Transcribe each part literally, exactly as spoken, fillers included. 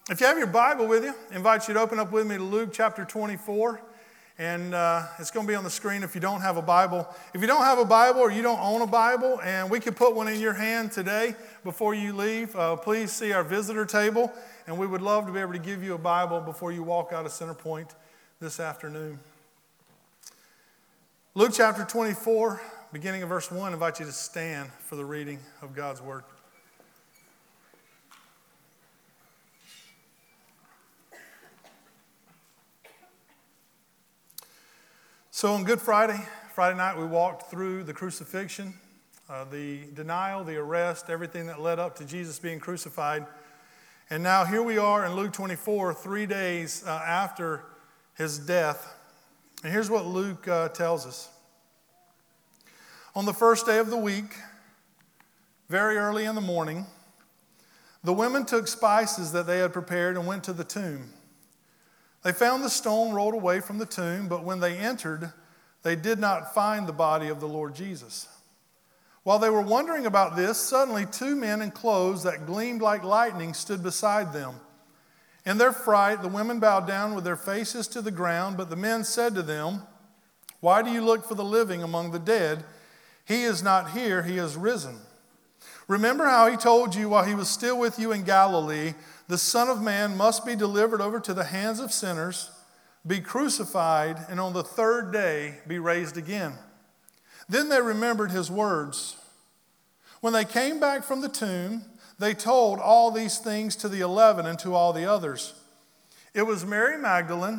If you have your Bible with you, I invite you to open up with me to Luke chapter twenty-four. And uh, it's going to be on the screen if you don't have a Bible. If you don't have a Bible or you don't own a Bible, and we could put one in your hand today before you leave, uh, please see our visitor table. And we would love to be able to give you a Bible before you walk out of Center Point this afternoon. Luke chapter twenty-four, beginning of verse one, I invite you to stand for the reading of God's Word. So on Good Friday, Friday night, we walked through the crucifixion, uh, the denial, the arrest, everything that led up to Jesus being crucified. And now here we are in Luke twenty-four, three days uh, after his death. And here's what Luke uh, tells us. On the first day of the week, very early in the morning, the women took spices that they had prepared and went to the tomb. They found the stone rolled away from the tomb, but when they entered, they did not find the body of the Lord Jesus. While they were wondering about this, suddenly two men in clothes that gleamed like lightning stood beside them. In their fright, the women bowed down with their faces to the ground, but the men said to them, "Why do you look for the living among the dead? He is not here, he is risen. Remember how he told you while he was still with you in Galilee, the Son of Man must be delivered over to the hands of sinners, be crucified, and on the third day be raised again." Then they remembered his words. When they came back from the tomb, they told all these things to the eleven and to all the others. It was Mary Magdalene,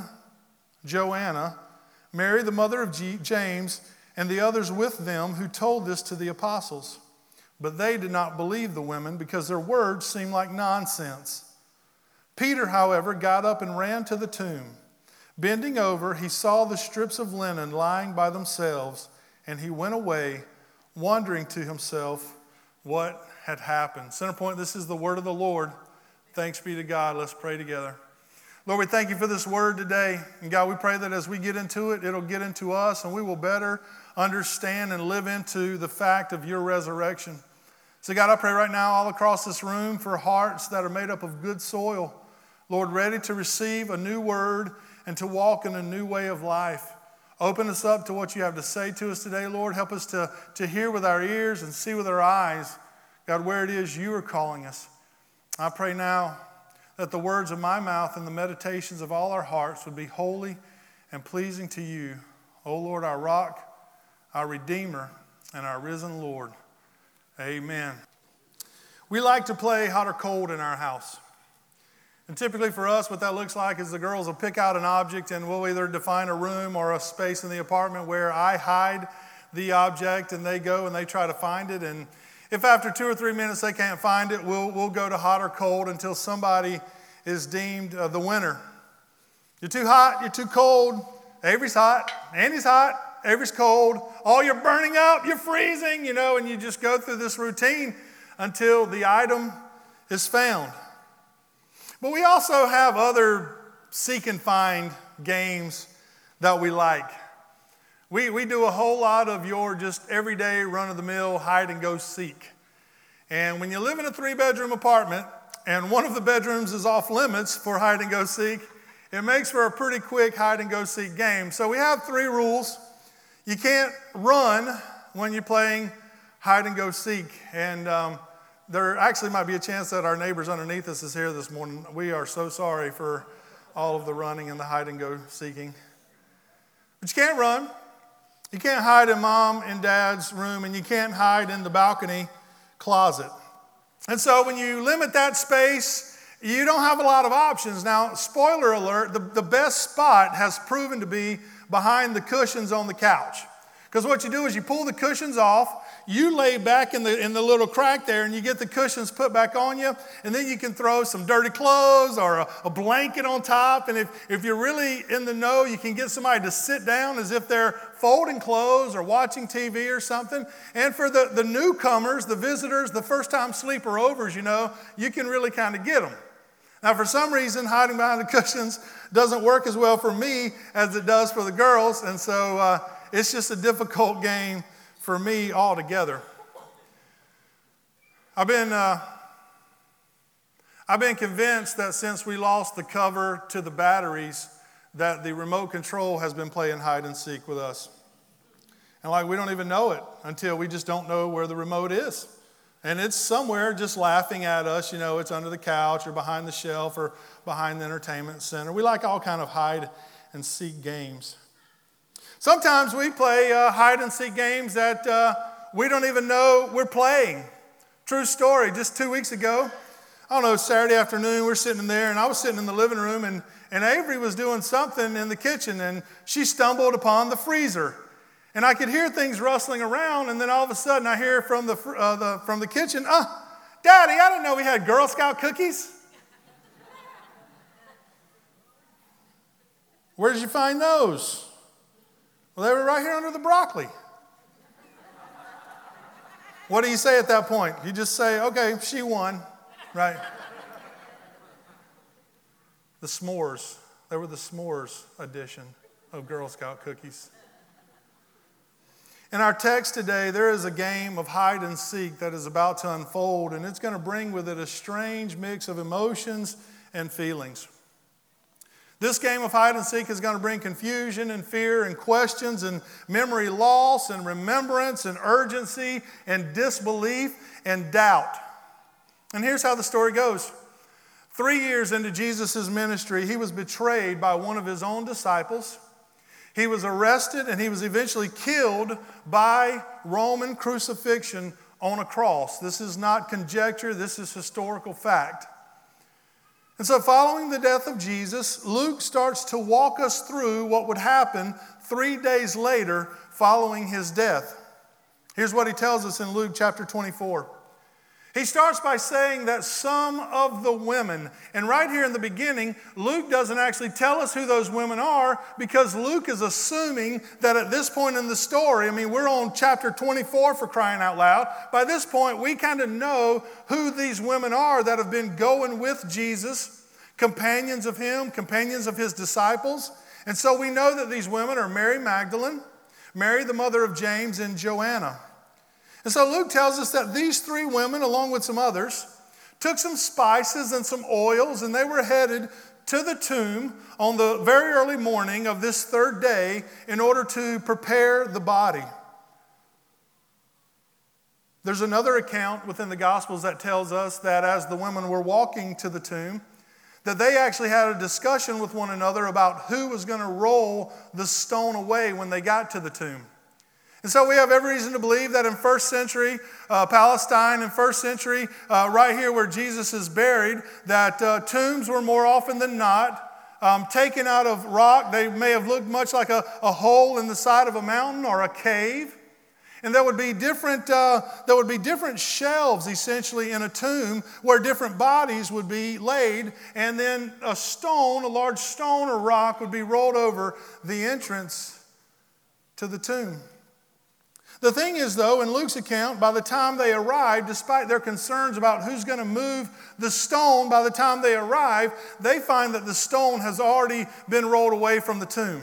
Joanna, Mary the mother of G- James, and the others with them who told this to the apostles. But they did not believe the women because their words seemed like nonsense. Peter, however, got up and ran to the tomb. Bending over, he saw the strips of linen lying by themselves, and he went away, wondering to himself what had happened. Center Point, this is the word of the Lord. Thanks be to God. Let's pray together. Lord, we thank you for this word today. And God, we pray that as we get into it, it'll get into us, and we will better understand and live into the fact of your resurrection. So God, I pray right now all across this room for hearts that are made up of good soil, Lord, ready to receive a new word and to walk in a new way of life. Open us up to what you have to say to us today, Lord. Help us to, to hear with our ears and see with our eyes, God, where it is you are calling us. I pray now that the words of my mouth and the meditations of all our hearts would be holy and pleasing to you, O Lord, our rock, our Redeemer, and our risen Lord. Amen. We like to play hot or cold in our house. And typically for us, what that looks like is the girls will pick out an object and we'll either define a room or a space in the apartment where I hide the object and they go and they try to find it. And if after two or three minutes they can't find it, we'll, we'll go to hot or cold until somebody is deemed uh, the winner. You're too hot, you're too cold. Avery's hot, Andy's hot, Avery's cold. Oh, you're burning up, you're freezing, you know, and you just go through this routine until the item is found. But we also have other seek and find games that we like. We, we do a whole lot of your just everyday run-of-the-mill hide and go seek. And when you live in a three-bedroom apartment and one of the bedrooms is off limits for hide and go seek, it makes for a pretty quick hide and go seek game. So we have three rules. You can't run when you're playing hide and go seek. And um, there actually might be a chance that our neighbors underneath us is here this morning. We are so sorry for all of the running and the hide and go seeking. But you can't run. You can't hide in mom and dad's room, and you can't hide in the balcony closet. And so when you limit that space, you don't have a lot of options. Now, spoiler alert, the, the best spot has proven to be behind the cushions on the couch. Because what you do is you pull the cushions off, you lay back in the in the little crack there, and you get the cushions put back on you, and then you can throw some dirty clothes or a, a blanket on top. And if, if you're really in the know, you can get somebody to sit down as if they're folding clothes or watching T V or something. And for the, the newcomers, the visitors, the first-time sleeper overs, you know, you can really kind of get them. Now, for some reason, hiding behind the cushions doesn't work as well for me as it does for the girls, and so uh, it's just a difficult game for me altogether. I've been uh, I've been convinced that since we lost the cover to the batteries, that the remote control has been playing hide and seek with us. And like we don't even know it until we just don't know where the remote is. And it's somewhere just laughing at us. You know, it's under the couch or behind the shelf or behind the entertainment center. We like all kind of hide and seek games. Sometimes we play uh, hide and seek games that uh, we don't even know we're playing. True story, just two weeks ago, I don't know, Saturday afternoon, we're sitting in there, and I was sitting in the living room, and, and Avery was doing something in the kitchen, and she stumbled upon the freezer. And I could hear things rustling around, and then all of a sudden I hear from the, uh, the, from the kitchen, uh, Daddy, I didn't know we had Girl Scout cookies. Where did you find those? Well, they were right here under the broccoli. What do you say at that point? You just say, okay, she won, right? The s'mores. They were the s'mores edition of Girl Scout cookies. In our text today, there is a game of hide and seek that is about to unfold, and it's going to bring with it a strange mix of emotions and feelings. This game of hide and seek is going to bring confusion and fear and questions and memory loss and remembrance and urgency and disbelief and doubt. And here's how the story goes. Three years into Jesus' ministry, he was betrayed by one of his own disciples. He was arrested and he was eventually killed by Roman crucifixion on a cross. This is not conjecture, this is historical fact. And so following the death of Jesus, Luke starts to walk us through what would happen three days later following his death. Here's what he tells us in Luke chapter twenty-four. He starts by saying that some of the women, and right here in the beginning, Luke doesn't actually tell us who those women are because Luke is assuming that at this point in the story, I mean, we're on chapter twenty-four for crying out loud. By this point, we kind of know who these women are that have been going with Jesus, companions of him, companions of his disciples. And so we know that these women are Mary Magdalene, Mary the mother of James, and Joanna. And so Luke tells us that these three women, along with some others, took some spices and some oils, and they were headed to the tomb on the very early morning of this third day in order to prepare the body. There's another account within the Gospels that tells us that as the women were walking to the tomb, that they actually had a discussion with one another about who was going to roll the stone away when they got to the tomb. And so we have every reason to believe that in first century uh, Palestine, in first century, uh, right here where Jesus is buried, that uh, tombs were more often than not um, taken out of rock. They may have looked much like a, a hole in the side of a mountain or a cave. And there would be different, uh, there would be different shelves essentially in a tomb where different bodies would be laid, and then a stone, a large stone or rock would be rolled over the entrance to the tomb. The thing is, though, in Luke's account, by the time they arrived, despite their concerns about who's going to move the stone, by the time they arrive, they find that the stone has already been rolled away from the tomb.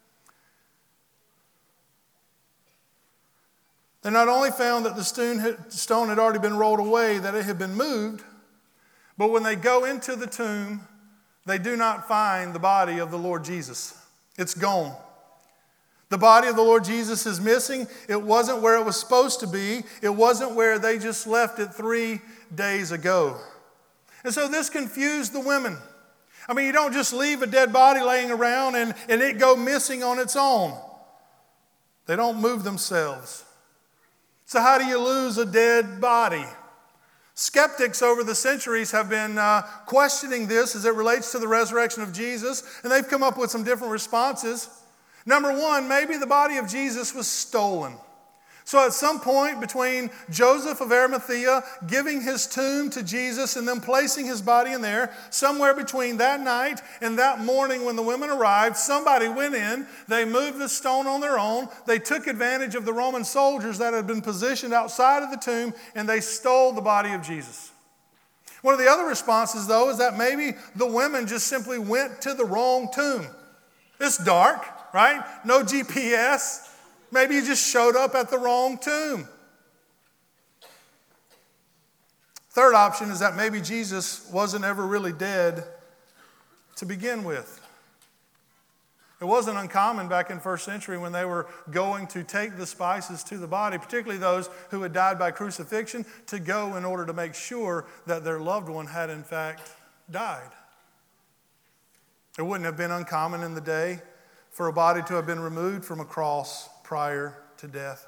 They not only found that the stone had already been rolled away, that it had been moved, but when they go into the tomb, they do not find the body of the Lord Jesus. It's gone. The body of the Lord Jesus is missing. It wasn't where it was supposed to be. It wasn't where they just left it three days ago. And so this confused the women. I mean, you don't just leave a dead body laying around and, and it go missing on its own. They don't move themselves. So how do you lose a dead body? Skeptics over the centuries have been uh, questioning this as it relates to the resurrection of Jesus, and they've come up with some different responses. Number one, maybe the body of Jesus was stolen. So at some point between Joseph of Arimathea giving his tomb to Jesus and then placing his body in there, somewhere between that night and that morning when the women arrived, somebody went in, they moved the stone on their own, they took advantage of the Roman soldiers that had been positioned outside of the tomb, and they stole the body of Jesus. One of the other responses, though, is that maybe the women just simply went to the wrong tomb. It's dark, right? No G P S. Maybe you just showed up at the wrong tomb. Third option is that maybe Jesus wasn't ever really dead to begin with. It wasn't uncommon back in first century when they were going to take the spices to the body, particularly those who had died by crucifixion, to go in order to make sure that their loved one had in fact died. It wouldn't have been uncommon in the day for a body to have been removed from a cross prior to death.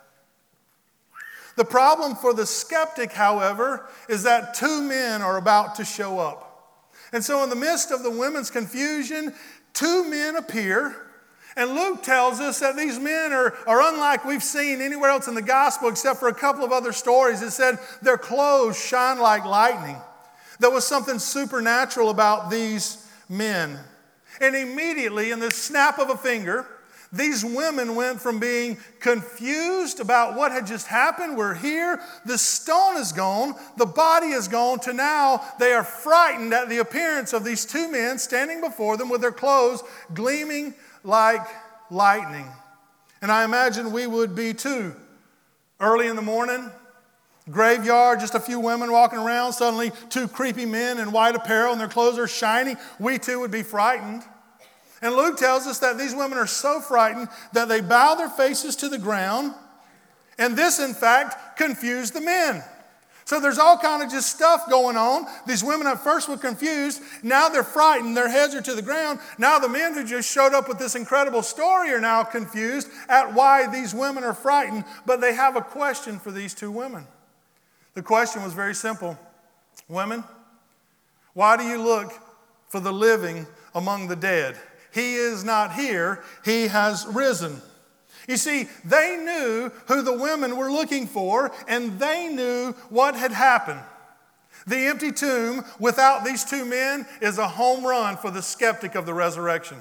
The problem for the skeptic, however, is that two men are about to show up. And so in the midst of the women's confusion, two men appear, and Luke tells us that these men are, are unlike we've seen anywhere else in the gospel except for a couple of other stories. It said their clothes shine like lightning. There was something supernatural about these men. And immediately, in the snap of a finger, these women went from being confused about what had just happened, we're here, the stone is gone, the body is gone, to now they are frightened at the appearance of these two men standing before them with their clothes gleaming like lightning. And I imagine we would be too. Early in the morning, graveyard, just a few women walking around, suddenly two creepy men in white apparel and their clothes are shiny. We too would be frightened. And Luke tells us that these women are so frightened that they bow their faces to the ground. And this, in fact, confused the men. So there's all kind of just stuff going on. These women at first were confused. Now they're frightened. Their heads are to the ground. Now the men who just showed up with this incredible story are now confused at why these women are frightened. But they have a question for these two women. The question was very simple. Women, why do you look for the living among the dead? He is not here. He has risen. You see, they knew who the women were looking for, and they knew what had happened. The empty tomb without these two men is a home run for the skeptic of the resurrection.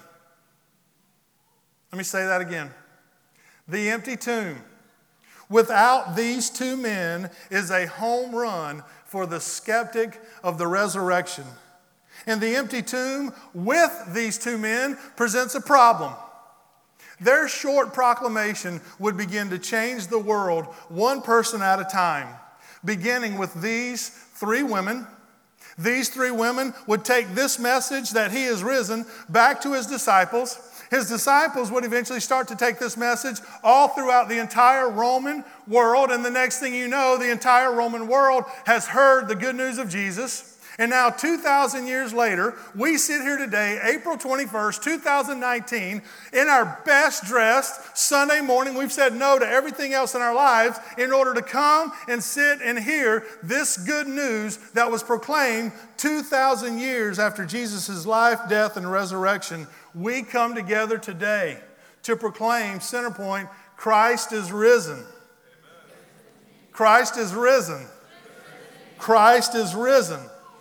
Let me say that again. The empty tomb without these two men is a home run for the skeptic of the resurrection. And the empty tomb with these two men presents a problem. Their short proclamation would begin to change the world one person at a time, beginning with these three women. These three women would take this message that he is risen back to his disciples. His disciples would eventually start to take this message all throughout the entire Roman world. And the next thing you know, the entire Roman world has heard the good news of Jesus. And now two thousand years later, we sit here today, April twenty-first, two thousand nineteen, in our best dressed Sunday morning. We've said no to everything else in our lives in order to come and sit and hear this good news that was proclaimed two thousand years after Jesus' life, death, and resurrection. We come together today to proclaim, Centerpoint, Christ is risen. Amen. Christ is risen. Christ is risen.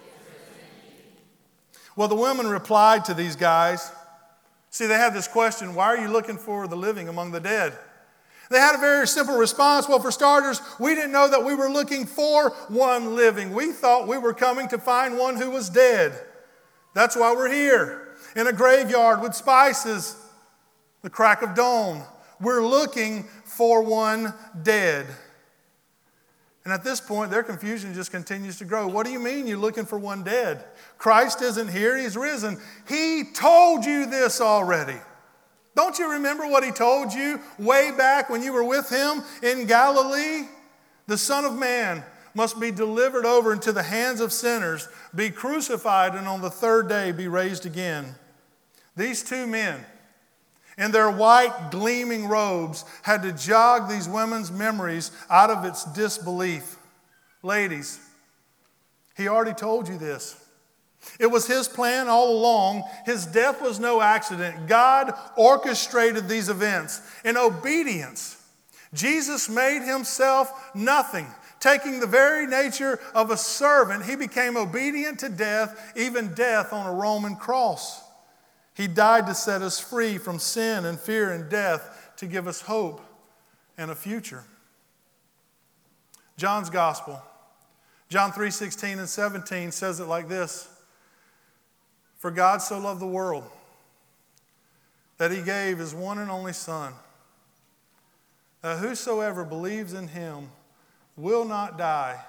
Well, the women replied to these guys. See, they had this question, why are you looking for the living among the dead? They had a very simple response. Well, for starters, we didn't know that we were looking for one living. We thought we were coming to find one who was dead. That's why we're here, in a graveyard with spices, the crack of dawn. We're looking for one dead. And at this point, their confusion just continues to grow. What do you mean you're looking for one dead? Christ isn't here, he's risen. He told you this already. Don't you remember what he told you way back when you were with him in Galilee? The Son of Man must be delivered over into the hands of sinners, be crucified, and on the third day be raised again. These two men, in their white gleaming robes, had to jog these women's memories out of its disbelief. Ladies, he already told you this. It was his plan all along. His death was no accident. God orchestrated these events in obedience. Jesus made himself nothing. Taking the very nature of a servant, he became obedient to death, even death on a Roman cross. He died to set us free from sin and fear and death, to give us hope and a future. John's Gospel, John three sixteen and seventeen says it like this. For God so loved the world that he gave his one and only Son, that whosoever believes in him will not die,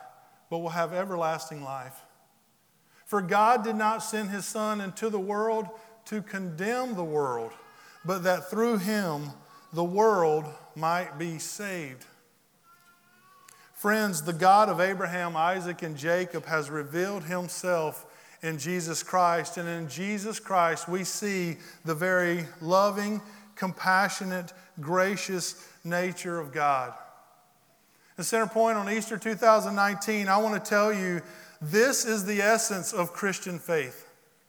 but will have everlasting life. For God did not send his Son into the world to condemn the world, but that through him the world might be saved. Friends, the God of Abraham, Isaac, and Jacob has revealed himself in Jesus Christ. And in Jesus Christ we see the very loving, compassionate, gracious nature of God. The center point on Easter two thousand nineteen, I want to tell you, this is the essence of Christian faith.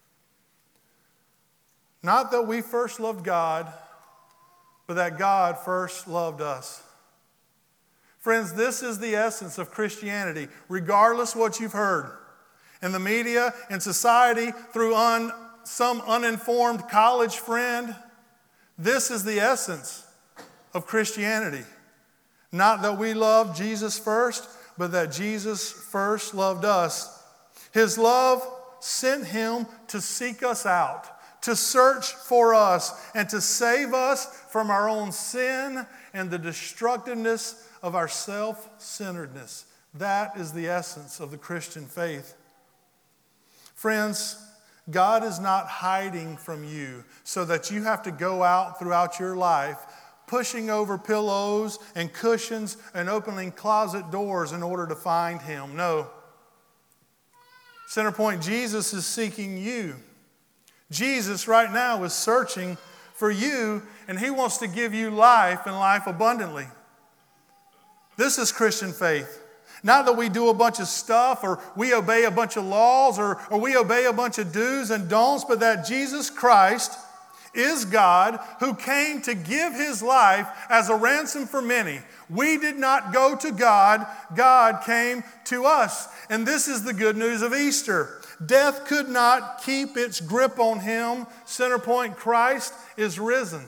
Not that we first loved God, but that God first loved us. Friends, this is the essence of Christianity, regardless what you've heard in the media, in society, through un, some uninformed college friend. This is the essence of Christianity. Not that we loved Jesus first, but that Jesus first loved us. His love sent him to seek us out, to search for us, and to save us from our own sin and the destructiveness of our self-centeredness. That is the essence of the Christian faith. Friends, God is not hiding from you so that you have to go out throughout your life pushing over pillows and cushions and opening closet doors in order to find him. No. Center point, Jesus is seeking you. Jesus right now is searching for you, and he wants to give you life and life abundantly. This is Christian faith. Not that we do a bunch of stuff or we obey a bunch of laws or, or we obey a bunch of do's and don'ts, but that Jesus Christ is God who came to give his life as a ransom for many. We did not go to God. God came to us. And this is the good news of Easter. Death could not keep its grip on him. Center point, Christ is risen.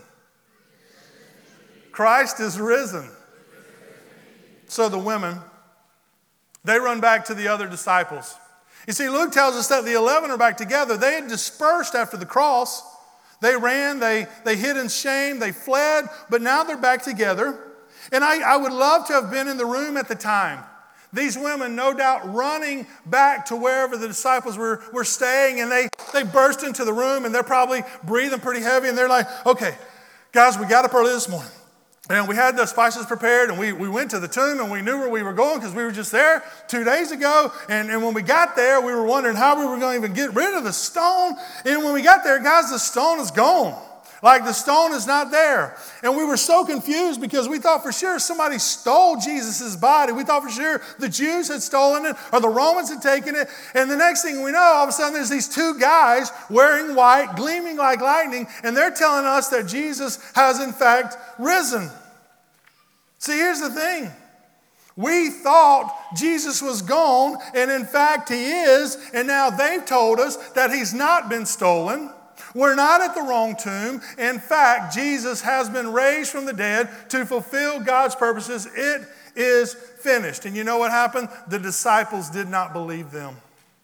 Christ is risen. So the women, they run back to the other disciples. You see, Luke tells us that the eleven are back together. They had dispersed after the cross. They ran, they, they hid in shame, they fled, but now they're back together. And I, I would love to have been in the room at the time. These women, no doubt, running back to wherever the disciples were, were staying, and they, they burst into the room, and they're probably breathing pretty heavy, and they're like, okay, guys, we got up early this morning. And we had the spices prepared, and we, we went to the tomb, and we knew where we were going because we were just there two days ago. And, and when we got there, we were wondering how we were going to even get rid of the stone. And when we got there, guys, the stone is gone. Like the stone is not there. And we were so confused because we thought for sure somebody stole Jesus' body. We thought for sure the Jews had stolen it or the Romans had taken it. And the next thing we know, all of a sudden there's these two guys wearing white, gleaming like lightning, and they're telling us that Jesus has in fact risen. See, here's the thing. We thought Jesus was gone, and in fact he is, and now they've told us that he's not been stolen. We're not at the wrong tomb. In fact, Jesus has been raised from the dead to fulfill God's purposes. It is finished. And you know what happened? The disciples did not believe them.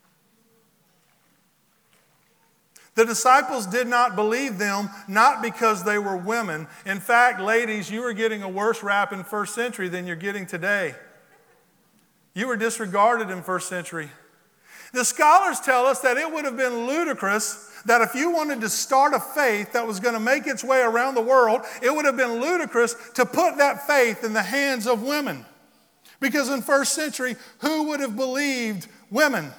The disciples did not believe them, not because they were women. In fact, ladies, you were getting a worse rap in first century than you're getting today. You were disregarded in first century. The scholars tell us that it would have been ludicrous that if you wanted to start a faith that was going to make its way around the world, it would have been ludicrous to put that faith in the hands of women. Because in first century, who would have believed women?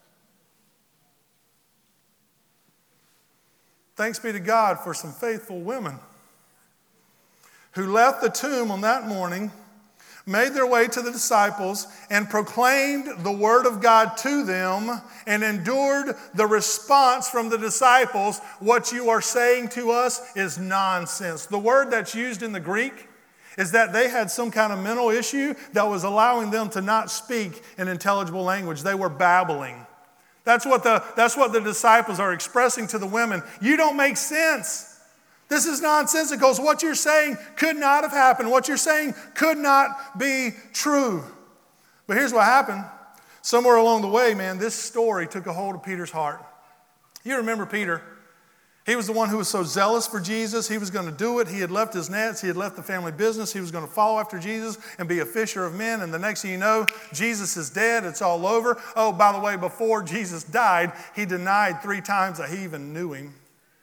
Thanks be to God for some faithful women who left the tomb on that morning, made their way to the disciples, and proclaimed the word of God to them, and endured the response from the disciples. What you are saying to us is nonsense. The word that's used in the Greek is that they had some kind of mental issue that was allowing them to not speak an intelligible language. They were babbling. That's what the, that's what the disciples are expressing to the women. You don't make sense. This is nonsensical. What you're saying could not have happened. What you're saying could not be true. But here's what happened. Somewhere along the way, man, this story took a hold of Peter's heart. You remember Peter. He was the one who was so zealous for Jesus. He was going to do it. He had left his nets. He had left the family business. He was going to follow after Jesus and be a fisher of men. And the next thing you know, Jesus is dead. It's all over. Oh, by the way, before Jesus died, he denied three times that he even knew him.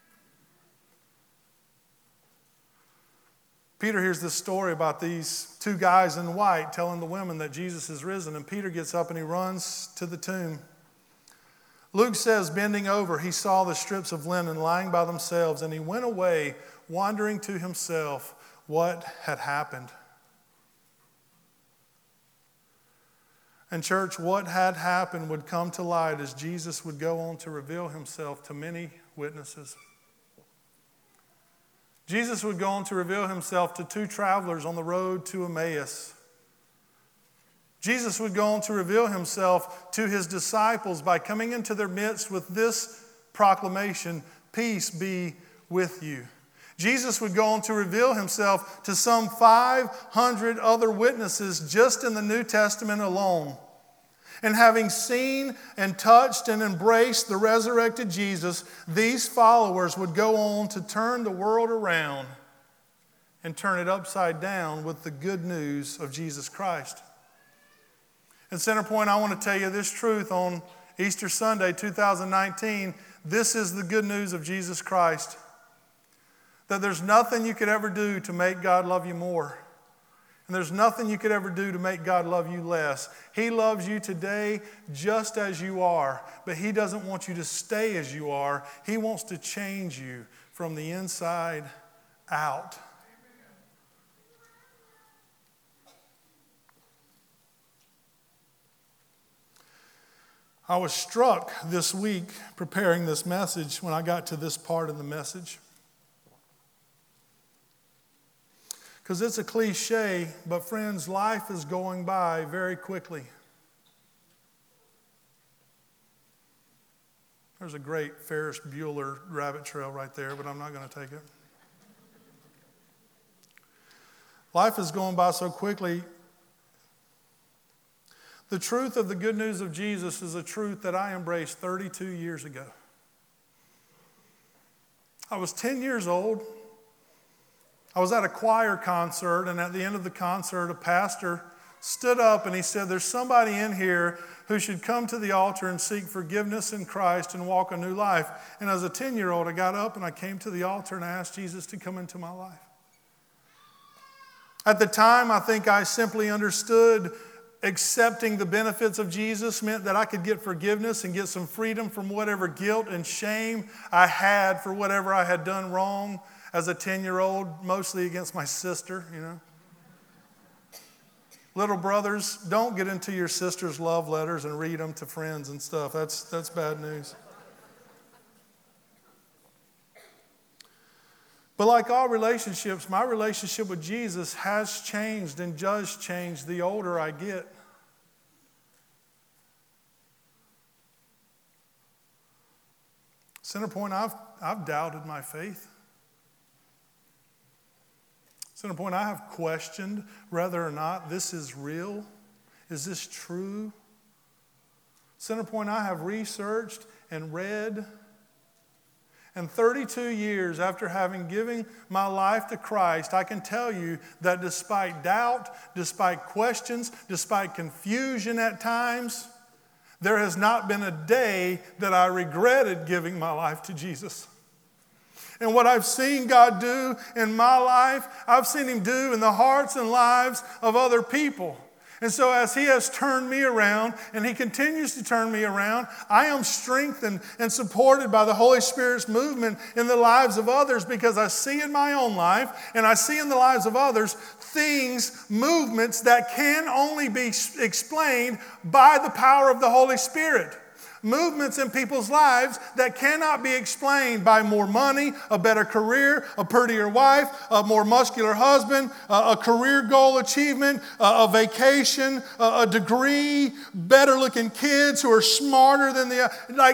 Peter hears this story about these two guys in white telling the women that Jesus is risen. And Peter gets up and he runs to the tomb. Luke says, bending over, he saw the strips of linen lying by themselves, and he went away, wondering to himself what had happened. And church, what had happened would come to light as Jesus would go on to reveal himself to many witnesses. Jesus would go on to reveal himself to two travelers on the road to Emmaus. Jesus would go on to reveal himself to his disciples by coming into their midst with this proclamation, peace be with you. Jesus would go on to reveal himself to some five hundred other witnesses just in the New Testament alone. And having seen and touched and embraced the resurrected Jesus, these followers would go on to turn the world around and turn it upside down with the good news of Jesus Christ. In Centerpoint, I want to tell you this truth on Easter Sunday, two thousand nineteen. This is the good news of Jesus Christ. That there's nothing you could ever do to make God love you more. And there's nothing you could ever do to make God love you less. He loves you today just as you are. But he doesn't want you to stay as you are. He wants to change you from the inside out. I was struck this week preparing this message when I got to this part of the message. Because it's a cliche, but friends, life is going by very quickly. There's a great Ferris Bueller rabbit trail right there, but I'm not going to take it. Life is going by so quickly. The truth of the good news of Jesus is a truth that I embraced thirty-two years ago. I was ten years old. I was at a choir concert, and at the end of the concert, a pastor stood up and he said, there's somebody in here who should come to the altar and seek forgiveness in Christ and walk a new life. And as a ten-year-old, I got up and I came to the altar and I asked Jesus to come into my life. At the time, I think I simply understood accepting the benefits of Jesus meant that I could get forgiveness and get some freedom from whatever guilt and shame I had for whatever I had done wrong as a ten-year-old, mostly against my sister, you know. Little brothers, don't get into your sister's love letters and read them to friends and stuff. That's, that's bad news. But like all relationships, my relationship with Jesus has changed and does change the older I get. Centerpoint, I've, I've doubted my faith. Centerpoint, I have questioned whether or not this is real. Is this true? Centerpoint, I have researched and read. And thirty-two years after having given my life to Christ, I can tell you that despite doubt, despite questions, despite confusion at times, there has not been a day that I regretted giving my life to Jesus. And what I've seen God do in my life, I've seen him do in the hearts and lives of other people. And so as he has turned me around, and he continues to turn me around, I am strengthened and supported by the Holy Spirit's movement in the lives of others, because I see in my own life and I see in the lives of others things, movements that can only be explained by the power of the Holy Spirit. Movements in people's lives that cannot be explained by more money, a better career, a prettier wife, a more muscular husband, a career goal achievement, a vacation, a degree, better looking kids who are smarter than the, like,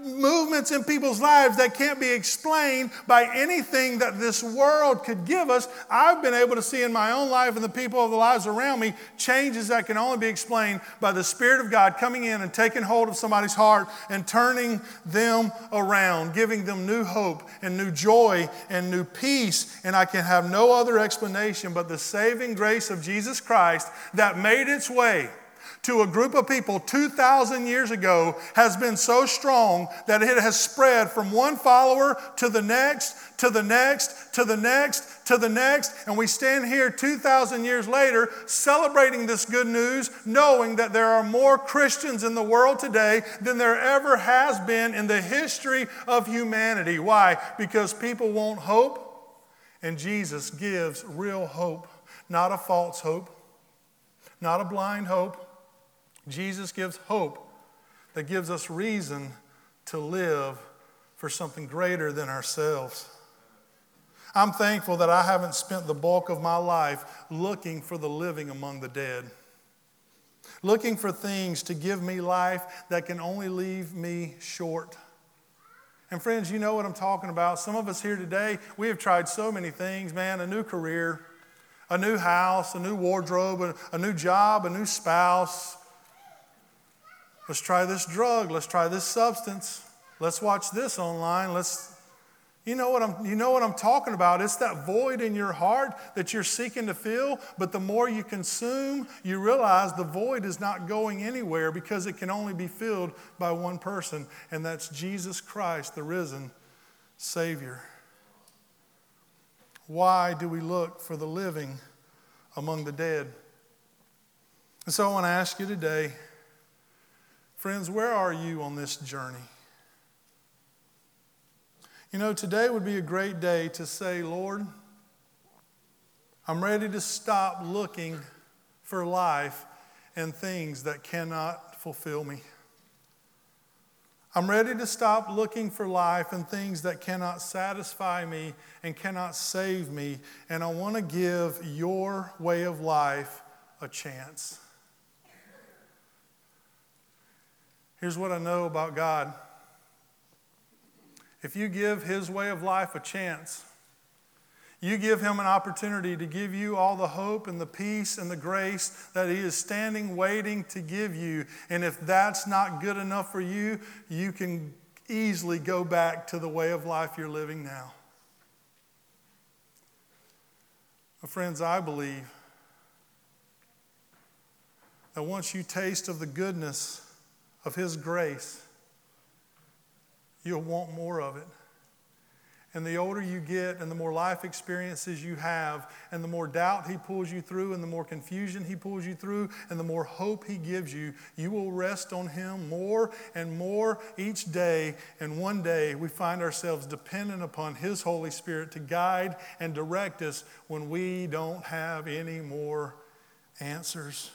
movements in people's lives that can't be explained by anything that this world could give us. I've been able to see in my own life and the people of the lives around me changes that can only be explained by the Spirit of God coming in and taking hold of somebody's heart and turning them around, giving them new hope and new joy and new peace. And I can have no other explanation but the saving grace of Jesus Christ that made its way to a group of people two thousand years ago has been so strong that it has spread from one follower to the next, to the next, to the next, to the next. And we stand here two thousand years later celebrating this good news, knowing that there are more Christians in the world today than there ever has been in the history of humanity. Why? Because people want hope, and Jesus gives real hope, not a false hope, not a blind hope. Jesus gives hope that gives us reason to live for something greater than ourselves. I'm thankful that I haven't spent the bulk of my life looking for the living among the dead, looking for things to give me life that can only leave me short. And friends, you know what I'm talking about. Some of us here today, we have tried so many things, man, a new career, a new house, a new wardrobe, a, a new job, a new spouse. Let's try this drug. Let's try this substance. Let's watch this online. Let's, you know what I'm, you know what I'm talking about. It's that void in your heart that you're seeking to fill. But the more you consume, you realize the void is not going anywhere because it can only be filled by one person, and that's Jesus Christ, the risen Savior. Why do we look for the living among the dead? And so I want to ask you today, friends, where are you on this journey? You know, today would be a great day to say, Lord, I'm ready to stop looking for life and things that cannot fulfill me. I'm ready to stop looking for life and things that cannot satisfy me and cannot save me, and I want to give your way of life a chance. Here's what I know about God. If you give His way of life a chance, you give Him an opportunity to give you all the hope and the peace and the grace that He is standing waiting to give you. And if that's not good enough for you, you can easily go back to the way of life you're living now. Well, friends, I believe that once you taste of the goodness of His grace, you'll want more of it. And the older you get and the more life experiences you have and the more doubt He pulls you through and the more confusion He pulls you through and the more hope He gives you, you will rest on Him more and more each day. And one day we find ourselves dependent upon His Holy Spirit to guide and direct us when we don't have any more answers.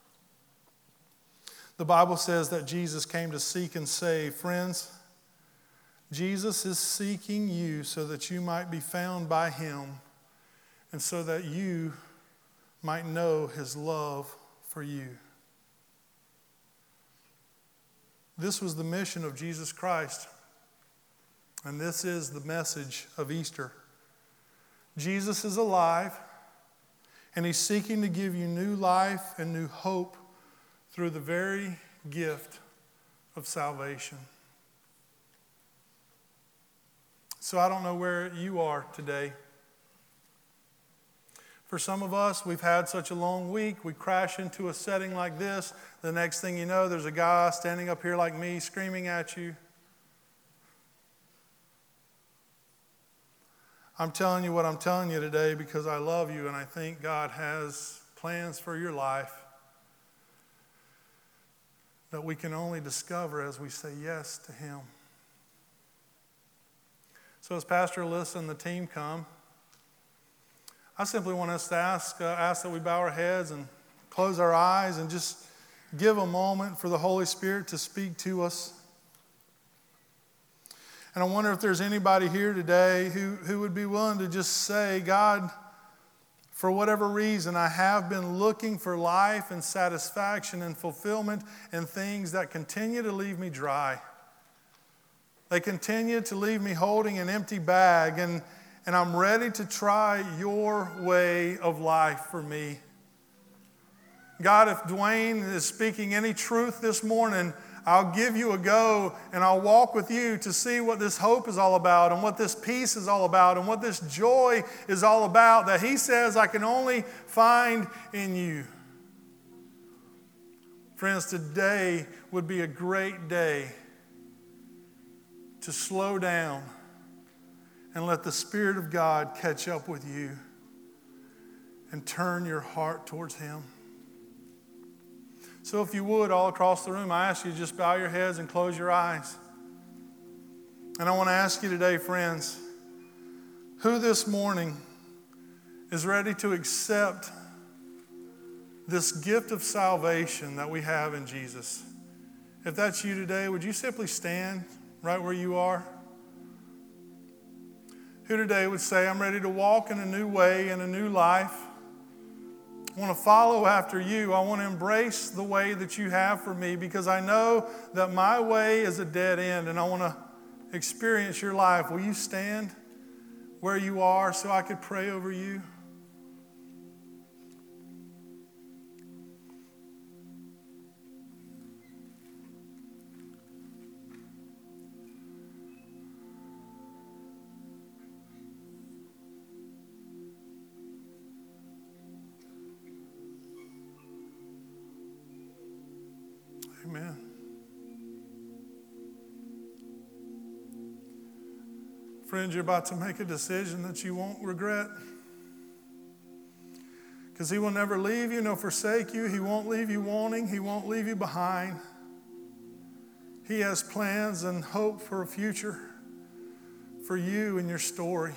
The Bible says that Jesus came to seek and save. Friends, Jesus is seeking you so that you might be found by Him and so that you might know His love for you. This was the mission of Jesus Christ, and this is the message of Easter. Jesus is alive, and He's seeking to give you new life and new hope through the very gift of salvation. So I don't know where you are today. For some of us, we've had such a long week, we crash into a setting like this. The next thing you know, there's a guy standing up here like me screaming at you. I'm telling you what I'm telling you today because I love you and I think God has plans for your life that we can only discover as we say yes to Him. So as Pastor Alyssa and the team come, I simply want us to ask, uh, ask that we bow our heads and close our eyes and just give a moment for the Holy Spirit to speak to us. And I wonder if there's anybody here today who, who would be willing to just say, God, for whatever reason, I have been looking for life and satisfaction and fulfillment and things that continue to leave me dry. They continue to leave me holding an empty bag, and, and I'm ready to try your way of life for me. God, if Dwayne is speaking any truth this morning, I'll give you a go, and I'll walk with you to see what this hope is all about, and what this peace is all about, and what this joy is all about that he says I can only find in you. Friends, today would be a great day to slow down and let the Spirit of God catch up with you and turn your heart towards Him. So if you would, all across the room, I ask you to just bow your heads and close your eyes. And I want to ask you today, friends, who this morning is ready to accept this gift of salvation that we have in Jesus? If that's you today, would you simply stand right where you are? Who today would say, I'm ready to walk in a new way, in a new life? I want to follow after you. I want to embrace the way that you have for me, because I know that my way is a dead end, and I want to experience your life. Will you stand where you are so I could pray over you? Amen. Friends, you're about to make a decision that you won't regret. Because He will never leave you nor forsake you. He won't leave you wanting. He won't leave you behind. He has plans and hope for a future for you and your story.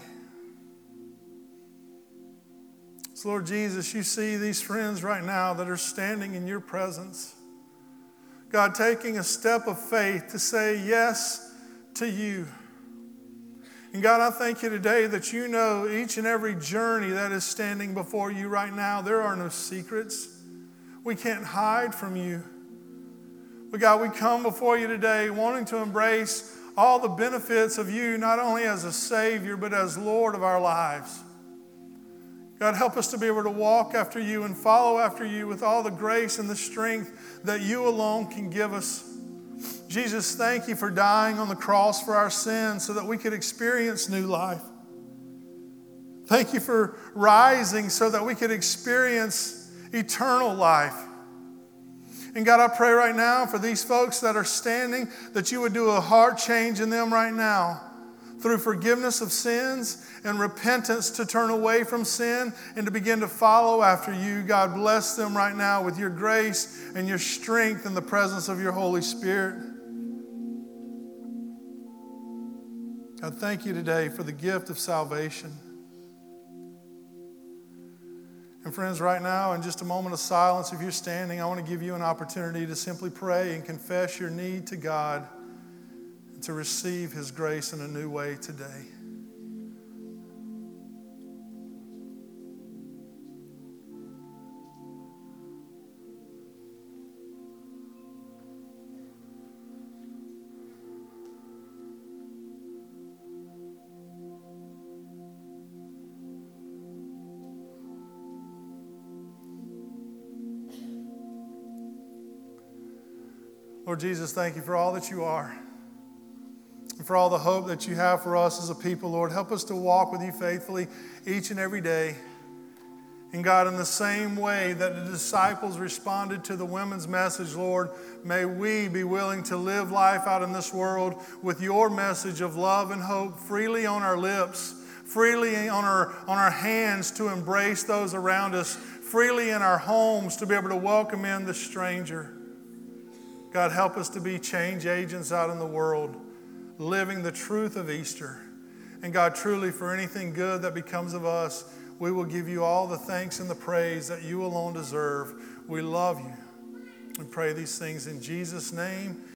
So Lord Jesus, you see these friends right now that are standing in your presence. God, taking a step of faith to say yes to you. And God, I thank you today that you know each and every journey that is standing before you right now. There are no secrets. We can't hide from you. But God, we come before you today wanting to embrace all the benefits of you, not only as a Savior, but as Lord of our lives. God, help us to be able to walk after you and follow after you with all the grace and the strength that you alone can give us. Jesus, thank you for dying on the cross for our sins so that we could experience new life. Thank you for rising so that we could experience eternal life. And God, I pray right now for these folks that are standing, that you would do a heart change in them right now, through forgiveness of sins and repentance to turn away from sin and to begin to follow after you. God, bless them right now with your grace and your strength in the presence of your Holy Spirit. God, thank you today for the gift of salvation. And friends, right now, in just a moment of silence, if you're standing, I want to give you an opportunity to simply pray and confess your need to God, to receive His grace in a new way today. Lord Jesus, thank you for all that you are. And for all the hope that you have for us as a people, Lord. Help us to walk with you faithfully each and every day. And God, in the same way that the disciples responded to the women's message, Lord, may we be willing to live life out in this world with your message of love and hope freely on our lips, freely on our, on our hands to embrace those around us, freely in our homes to be able to welcome in the stranger. God, help us to be change agents out in the world, living the truth of Easter. And God, truly for anything good that becomes of us, we will give you all the thanks and the praise that you alone deserve. We love you. We pray these things in Jesus' name.